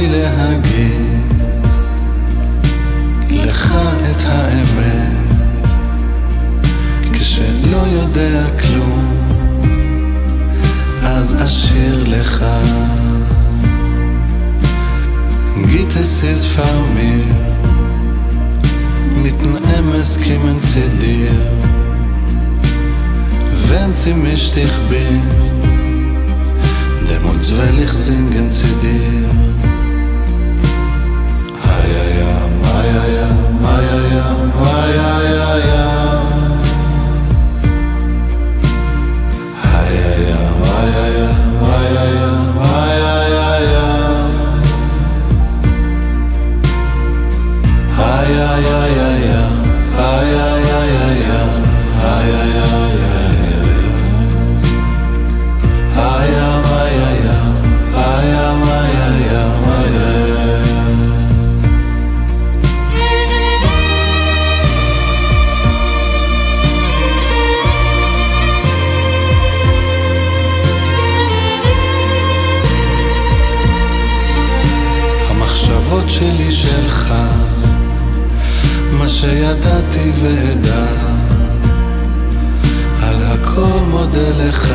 לי להגיד לך את האמת, כשלא יודע כלום אז אשיר לך. Gittes ist vor mir, mitten es kommen zu dir. Wenn sie mich dich bin, demnächst will ich singen zu dir. Hayayam, hayayam, hayayam, hayayam. Hayayam, hayayam, hayayam, hayayam. Hayayam, hayayam, hayayam. המחשבות שלי שלך, מה שידעתי ואדע, על הכל מודה לך.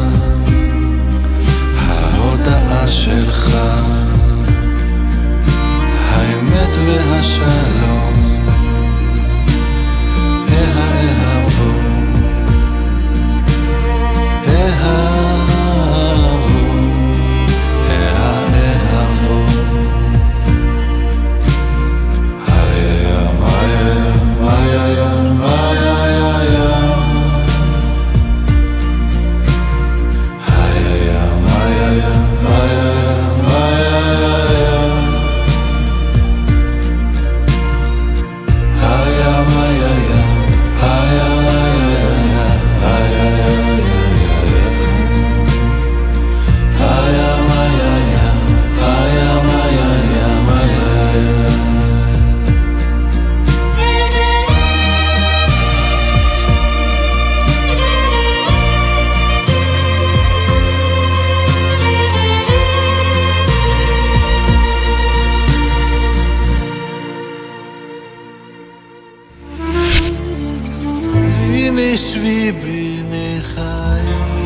ההודעה שלך, האמת והשלום, אהבו, אהבו, אהבו. hayayam, hayayam, hayayam. שבי ביני חיים